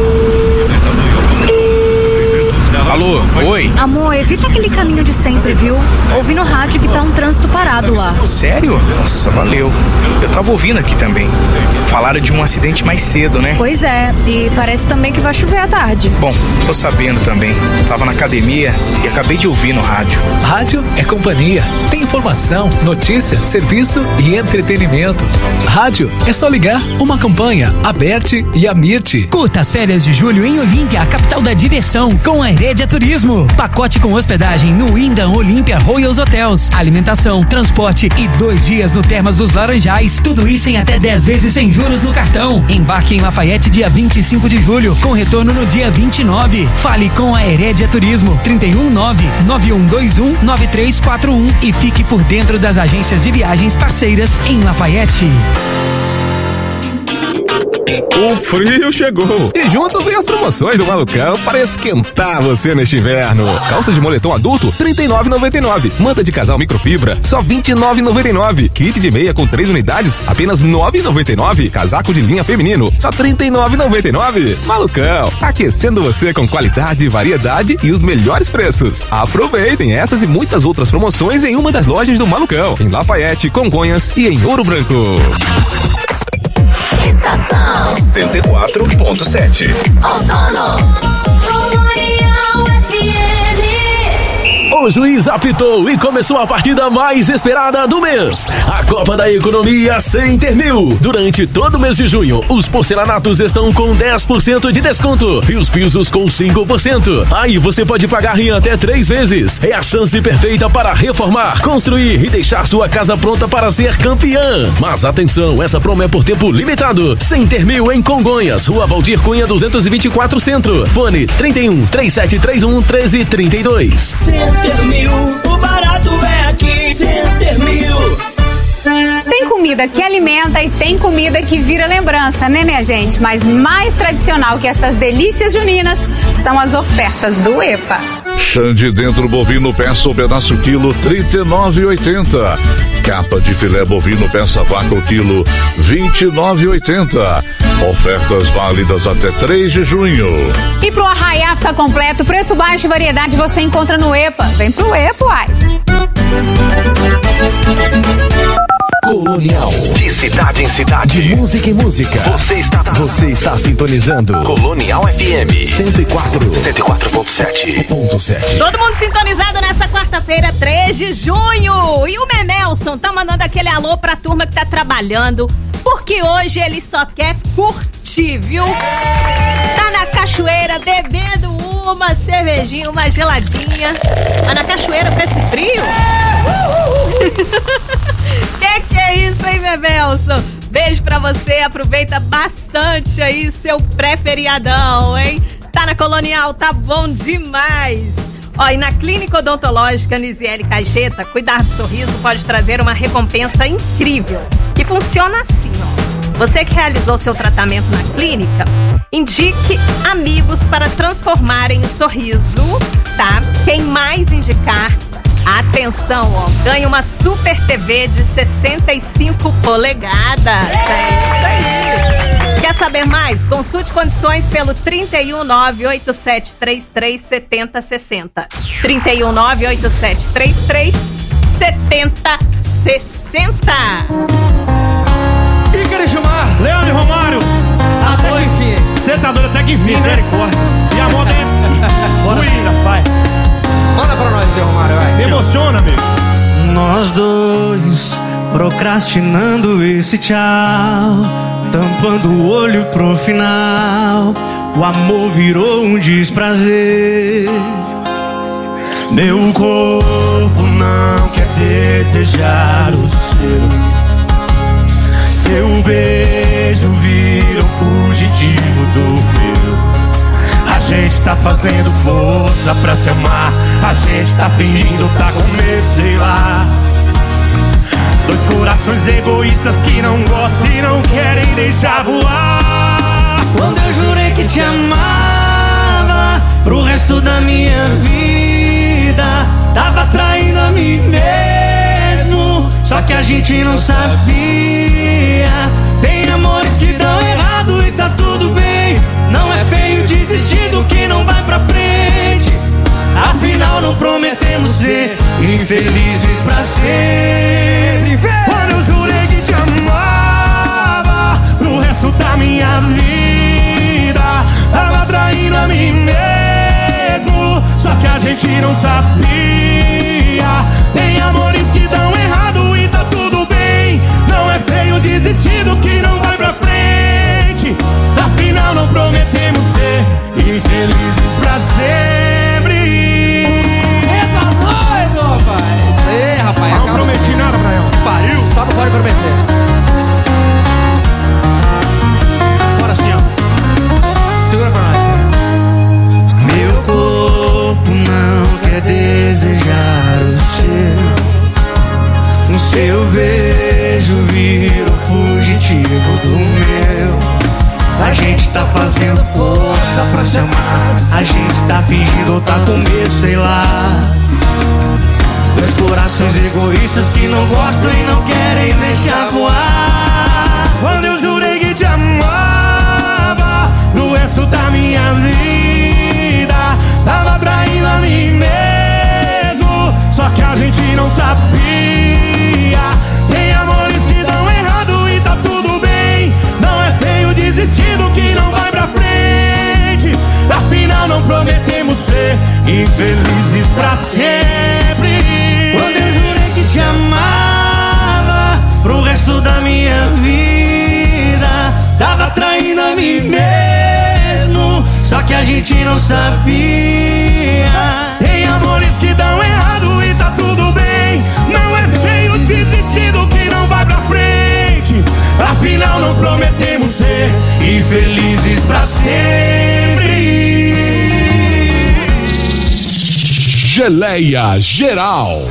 Alô, oi? Amor, evita aquele caminho de sempre, viu? Ouvi no rádio que tá um trânsito parado lá. Sério? Nossa, valeu. Eu tava ouvindo aqui também. Falaram de um acidente mais cedo, né? Pois é, e parece também que vai chover à tarde. Bom, tô sabendo também. Tava na academia e acabei de ouvir no rádio. Rádio é companhia. Tem informação, notícia, serviço e entretenimento. Rádio é só ligar. Uma campanha, a Bert e a Mirte. Curta as férias de julho em Olímpia, a capital da diversão, com a Herédia Turismo. Pacote com hospedagem no Wyndham Olímpia Royals Hotels, alimentação, transporte e 2 dias no Termas dos Laranjais. Tudo isso em até 10 vezes sem juros no cartão. Embarque em Lafayette dia 25 de julho, com retorno no dia 29. Fale com a Herédia Turismo, 319-9121-9341 e fique por dentro das agências de viagens parceiras em Lafayette. O frio chegou e junto vem as promoções do Malucão para esquentar você neste inverno. Calça de moletom adulto, R$ 39,99. Manta de casal microfibra, só R$ 29,99. Kit de meia com 3 unidades, apenas R$ 9,99. Casaco de linha feminino, só R$ 39,99. Malucão, aquecendo você com qualidade, variedade e os melhores preços. Aproveitem essas e muitas outras promoções em uma das lojas do Malucão, em Lafayette, Congonhas e em Ouro Branco. Estação 104.7. Outono Colonial FM. O juiz apitou e começou a partida mais esperada do mês. A Copa da Economia Center Mil. Durante todo o mês de junho, os porcelanatos estão com 10% de desconto e os pisos com 5%. Aí você pode pagar em até 3 vezes. É a chance perfeita para reformar, construir e deixar sua casa pronta para ser campeã. Mas atenção, essa promo é por tempo limitado. Center Mil em Congonhas, Rua Valdir Cunha 224 Centro. Fone 31-3731 1332. Center Mil, o barato é aqui. Center Mil. Tem comida que alimenta e tem comida que vira lembrança, né, minha gente? Mas mais tradicional que essas delícias juninas são as ofertas do EPA. Xande dentro bovino peça ou pedaço quilo, R$ 39,80. Capa de filé bovino peça vaca o quilo, R$ 29,80. Ofertas válidas até 3 de junho. E pro arraiar ficar completo, preço baixo e variedade você encontra no EPA. Vem pro EPA, uai. Colonial. De cidade em cidade. De música em música. Você está sintonizando Colonial FM 104.7. Todo mundo sintonizado nessa quarta-feira, 3 de junho. E o Memelson tá mandando aquele alô pra turma que tá trabalhando, porque hoje ele só quer curtir, viu? Tá na cachoeira bebendo uma cervejinha, uma geladinha. Mas na cachoeira com esse frio? Que é isso, hein, Memelson? Beijo pra você, aproveita bastante aí seu pré-feriadão, hein? Tá na Colonial, tá bom demais. Ó, e na Clínica Odontológica Nisiele Caixeta, cuidar do sorriso pode trazer uma recompensa incrível. Que funciona assim, ó. Você que realizou seu tratamento na clínica, indique amigos para transformarem o sorriso, tá? Quem mais indicar, atenção, ó, ganha uma Super TV de 65 polegadas. É isso aí. Quer saber mais? Consulte condições pelo 31987337060. 31987337060. E queria chamar Leandro e Romário. Até que enfim. Você tá doido até que enfim, misericórdia. E a moda é... Bora, Cida, vai. Manda pra nós, Zé Romário, vai. Me emociona, amigo. Nós dois procrastinando esse tchau, tampando o olho pro final. O amor virou um desprazer. Meu corpo não quer desejar o seu beijo vira um fugitivo do meu. A gente tá fazendo força pra se amar. A gente tá fingindo tá com medo, sei lá. Dois corações egoístas que não gostam e não querem deixar voar. Quando eu jurei que te amava pro resto da minha vida, tava traindo a mim mesmo, só que a gente não sabia. Tem amores que dão errado e tá tudo bem. Não é feio desistir do que não vai pra frente. Afinal não prometemos ser infelizes pra sempre. Quando eu jurei que te amava pro resto da minha vida, tava traindo a mim mesmo, só que a gente não sabia. Tem amores que dão errado e tá tudo bem. Não é feio desistir do que não vai pra frente. Afinal não prometemos ser infelizes pra sempre. Cê tá doido, rapaz? Ei, rapaz, não prometi nada, Braião. Pariu, só não pode prometer. Bora assim, ó. Segura pra nós, né? Meu corpo não quer desejar o seu beijo vira o fugitivo do meu. A gente tá fazendo força pra se amar. A gente tá fingindo ou tá com medo, sei lá. Dois corações egoístas que não gostam e não querem deixar voar. Quando eu jurei que te amava pro resto da minha vida, tava traindo a mim mesmo, só que a gente não sabia. Tem amores que dão errado e tá tudo bem. Não é feio desistir do que não vai pra frente. Afinal não prometemos ser infelizes pra sempre. Quando eu jurei que te amava pro resto da minha vida, tava traindo a mim mesmo, só que a gente não sabia. Tem amores que dão errado e tá tudo bem. Não é feio desistir do que não vai pra frente. Afinal não prometemos ser infelizes pra sempre. Geleia Geral.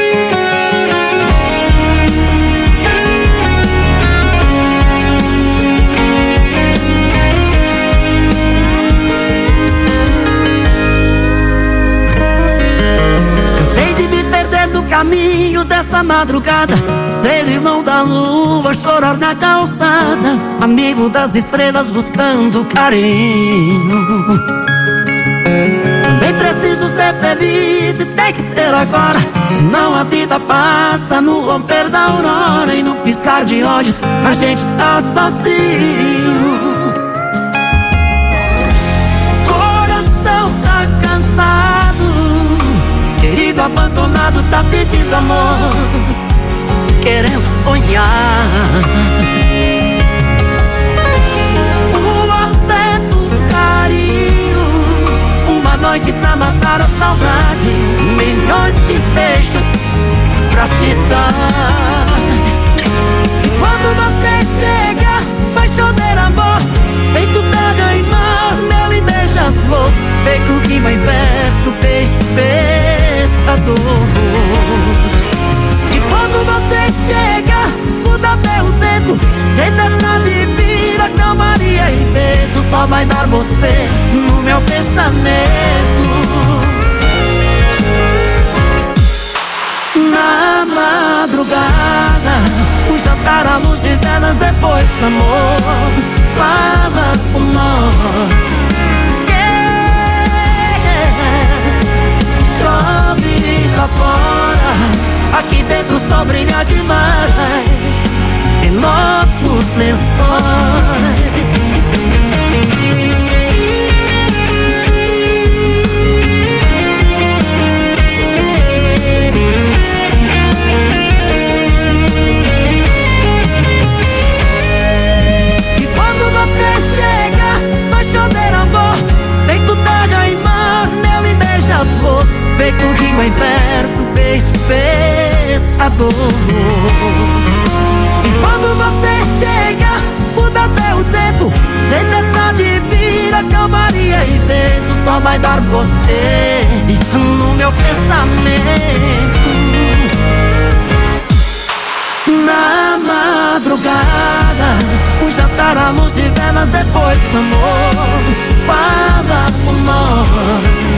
Cansei de me perder no caminho dessa madrugada, ser irmão da lua, chorar na calçada, amigo das estrelas buscando carinho. Também preciso ser feliz e tem que ser agora, senão a vida passa no romper da aurora e no piscar de olhos a gente está sozinho. Coração tá cansado, querido abandonado tá pedindo amor, querendo sonhar. O afeto, o carinho, uma noite pra matar a saudade, milhões de beijos pra te dar. E quando você chega, vai chover amor, feito terra e mar, mel e beija-flor, feito rima em verso, beijo, pescador. E quando você chega, muda até o tempo, tempestade vira calmaria e vento, só vai dar você no meu pensamento. Na madrugada, o jantar à luz de velas depois do amor, fala por nós. Chove lá fora, aqui dentro o sol brilha demais em nossos lençóis. inverso, pensador. E quando você chega, muda até o tempo. Tempestade vira calmaria e vento. Só vai dar você no meu pensamento. Na madrugada, um jantar à luz de velas depois do amor. Fala por nós,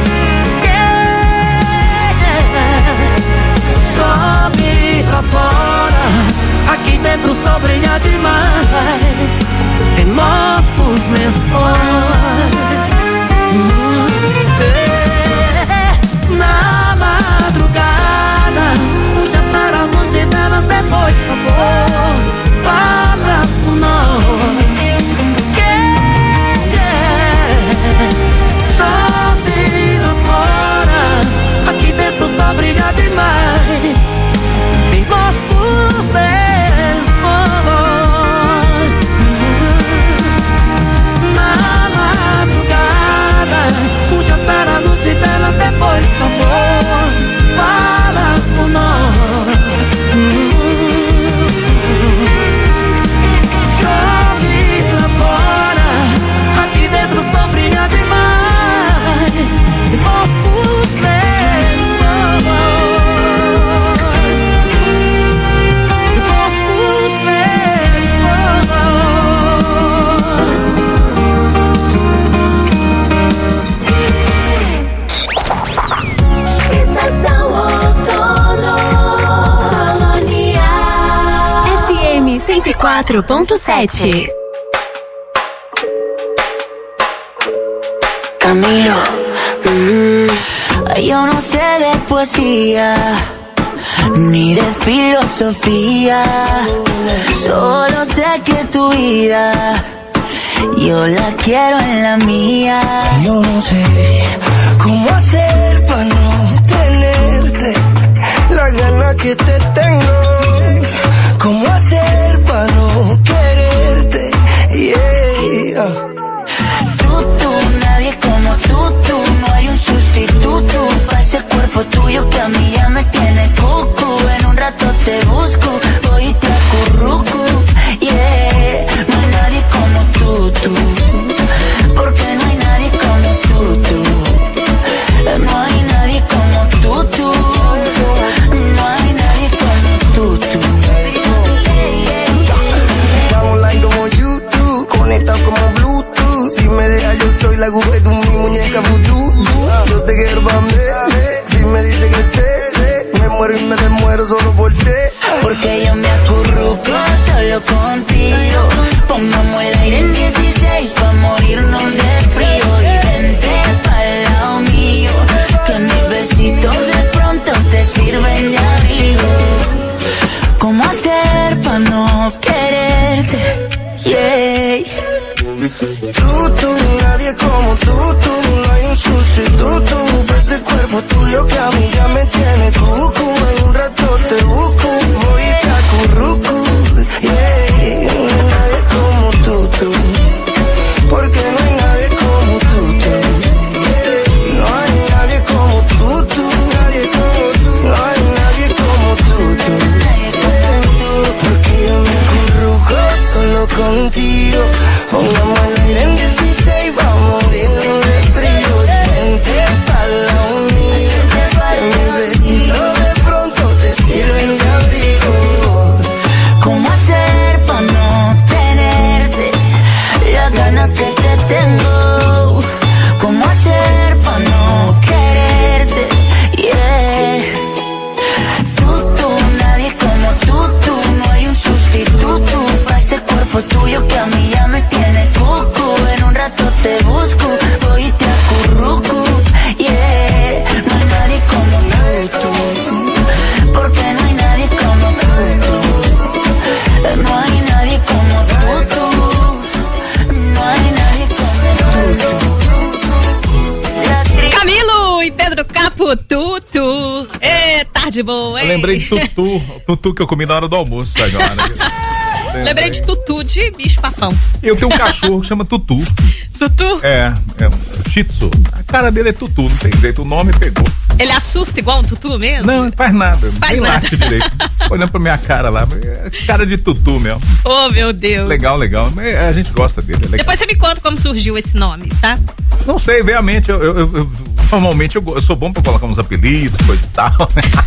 sobe pra fora. Aqui dentro só brilha demais em nossos lençóis. Na madrugada, um jantar à luz de velas depois do amor. Fala por nós, sobe pra fora. Aqui dentro só brilha demais em nossos lençóis. Na madrugada, um jantar à luz de velas depois do amor. Fala por nós, chove lá fora. Aqui dentro só brilha demais em nossos lençóis. Estação Outono Colonial FM 104.7. Camilo, yo no sé de poesía ni de filosofía, solo sé que tu vida yo la quiero en la mía. Yo no sé cómo hacer para no tenerte, la gana que te tengo. Cómo hacer para no quererte, yeah. Tú, nadie como tú, no hay un sustituto para ese cuerpo tuyo que a mí ya me tiene cucu. En un rato te busco, voy y te acurruco, yeah. No hay nadie como tú, porque no hay nadie como tú. No hay nadie como tú, no hay nadie como tú. Estamos online como YouTube, conectado como Bluetooth. Si me dejas yo soy la aguja de tu mi muñeca vudú. Yo te quiero pa' mí, si me dice que sé, me muero y me desmuero solo por sé. Porque yo me acurruco solo contigo. Pongamos el aire en 16 pa' morirnos de frío. Y vente pa'l lado mío, que mis besitos de pronto te sirven de abrigo. ¿Cómo hacer pa' no quererte? Yeah. Tú, nadie como tú, no hay un sustituto para ese cuerpo tuyo que a mí ya me tiene cucu. En un rato te busco, voy y te acurruco, yeah. No hay nadie como tú, porque no hay nadie como tú, yeah. No hay nadie como tú, nadie como tú, no hay nadie como tú, porque yo me acurruco solo contigo. Pongamos el aire en 16, vamos a morirnos de frío. Y vente pa'l lado mío, que mis besitos de pronto te sirven de abrigo. ¿Cómo hacer pa' no tenerte las ganas que te tengo? ¿Cómo hacer pa' no quererte? Yeah. Tú, nadie como tú, no hay un sustituto para ese cuerpo tuyo que a mí ya me tiene cucu. En un rato te busco, voy y te acurruco, yeah. No hay nadie como tú, porque no hay nadie como tú. No hay nadie como tú, no hay nadie como tú. Camilo e Pedro Capo, Tutu. Tarde boa, hein? Eu lembrei de tutu que eu comi na hora do almoço agora. Lembrei de tutu de bicho papão. Eu tenho um cachorro que chama Tutu. Tutu? É um Shih Tzu. A cara dele é Tutu, não tem jeito, o nome pegou. Ele assusta igual um tutu mesmo? Não faz nada. Faz nem nada. late direito. Olhando pra minha cara lá, cara de tutu mesmo. Oh, meu Deus. Legal. Mas a gente gosta dele. É legal. Depois você me conta como surgiu esse nome, tá? Não sei, veio à mente. Normalmente eu sou bom pra colocar uns apelidos, coisa e tal.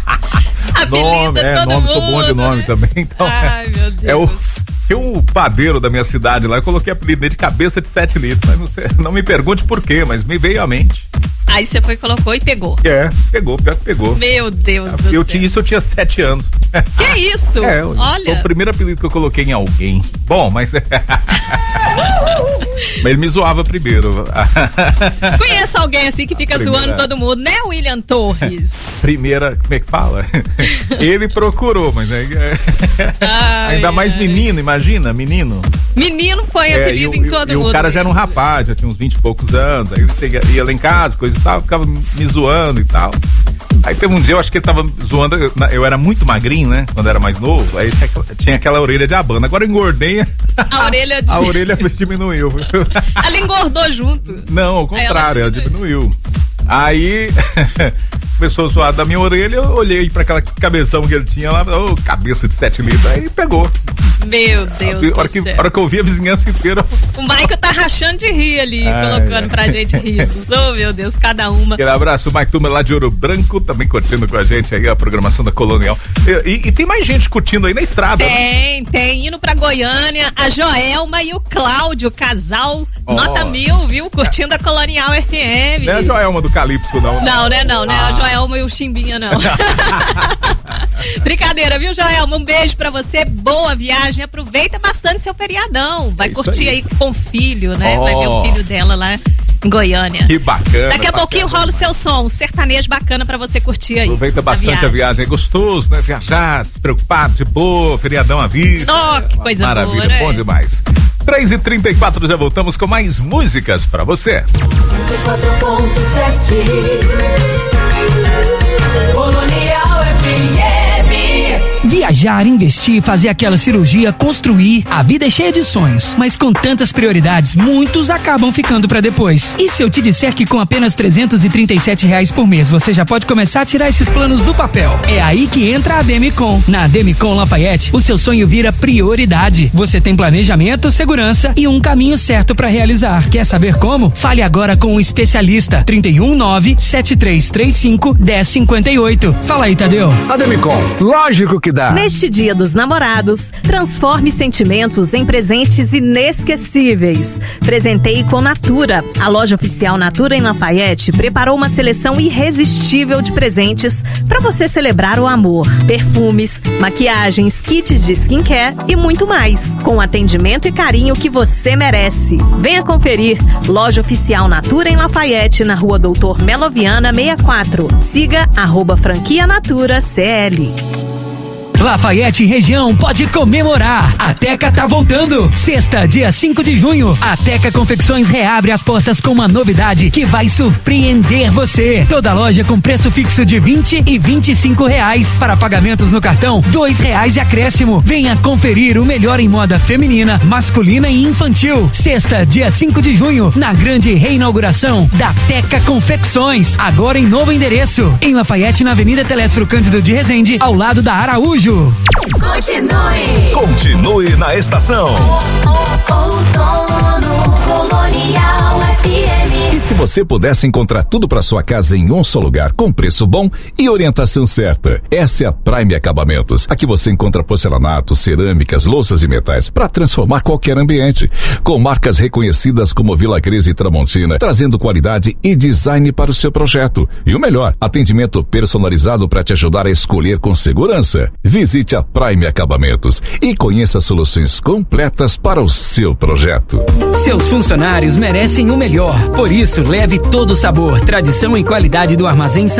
Nome, sou bom de nome também. Então, ai, meu Deus. Tinha um padeiro da minha cidade lá, eu coloquei apelido dele de cabeça de 7 litros. Mas não me pergunte por quê, mas me veio à mente. Aí você foi, colocou e pegou. Pegou, pior que pegou. Meu Deus do céu. Eu tinha 7 anos. Que isso? Olha. Foi o primeiro apelido que eu coloquei em alguém. Bom, mas... Mas ele me zoava primeiro. Conheço alguém assim que fica zoando todo mundo, né, William Torres? Primeira, como é que fala? Ele procurou, mas ainda mais menino, imagina, menino. Menino põe apelido em todo mundo. E o cara já era um rapaz, já tinha uns 20 e poucos anos. Aí ele ia lá em casa, coisa e tal, ficava me zoando e tal. Aí teve um dia, eu acho que ele tava zoando, eu era muito magrinho, né? Quando era mais novo, aí tinha aquela orelha de abano. Agora eu engordei, a orelha diminuiu. Ela engordou junto? Não, ao contrário, ela diminuiu. Aí começou a zoar da minha orelha, eu olhei pra aquela cabeção que ele tinha lá, cabeça de 7 litros, aí pegou. Meu Deus do céu. A hora que eu vi a vizinhança inteira. O Michael tá rachando de rir ali, colocando pra gente risos. Oh, meu Deus, cada uma. Aquele abraço, o Mike Turma lá de Ouro Branco, também curtindo com a gente aí a programação da Colonial. E tem mais gente curtindo aí na estrada. Tem, indo pra Goiânia, a Joelma e o Cláudio, casal nota 1000, viu? Curtindo a Colonial FM. Não é a Joelma do Calypso, não. Não é a Joelma e o Chimbinha, não. Brincadeira, viu, Joelma? Um beijo pra você, boa viagem, aproveita bastante seu feriadão. Vai curtir aí com o filho, né? Vai ver o filho dela lá em Goiânia. Que bacana. Daqui a pouquinho rola o seu som, um sertanejo bacana pra você curtir aí. Aproveita bastante a viagem. É gostoso, né? Viajar, despreocupado, de boa, feriadão à vista. Que coisa maravilha, boa, né? Bom demais. 3h34, já voltamos com mais músicas pra você. 104.7 Colonial FM. Viajar, investir, fazer aquela cirurgia, construir. A vida é cheia de sonhos, mas com tantas prioridades, muitos acabam ficando pra depois. E se eu te disser que com apenas R$337 por mês você já pode começar a tirar esses planos do papel? É aí que entra a Demicon. Na Demicon Lafayette, o seu sonho vira prioridade. Você tem planejamento, segurança e um caminho certo pra realizar. Quer saber como? Fale agora com um especialista. 319-7335-1058. Fala aí, Tadeu. A Demicon, lógico que dá. Neste Dia dos Namorados, transforme sentimentos em presentes inesquecíveis. Presenteie com Natura. A loja oficial Natura em Lafayette preparou uma seleção irresistível de presentes para você celebrar o amor. Perfumes, maquiagens, kits de skincare e muito mais. Com atendimento e carinho que você merece. Venha conferir. Loja oficial Natura em Lafayette, na rua Doutor Meloviana 64. Siga @franquia Natura CL. Lafayette região pode comemorar. A Teca tá voltando. Sexta, dia 5 de junho, a Teca Confecções reabre as portas com uma novidade que vai surpreender você. Toda loja com preço fixo de R$20 e R$25. Para pagamentos no cartão, R$2 de acréscimo. Venha conferir o melhor em moda feminina, masculina e infantil. Sexta, dia 5 de junho, na grande reinauguração da Teca Confecções. Agora em novo endereço, em Lafayette, na Avenida Telésforo Cândido de Resende, ao lado da Araújo. Continue na estação. Outono Colonial FM. E se você pudesse encontrar tudo para sua casa em um só lugar, com preço bom e orientação certa? Essa é a Prime Acabamentos. Aqui você encontra porcelanato, cerâmicas, louças e metais para transformar qualquer ambiente. Com marcas reconhecidas como Vila Cris e Tramontina, trazendo qualidade e design para o seu projeto. E o melhor, atendimento personalizado para te ajudar a escolher com segurança. Visite a Prime Acabamentos e conheça soluções completas para o seu projeto. Seus funcionários merecem o melhor. Por isso, leve todo o sabor, tradição e qualidade do Armazém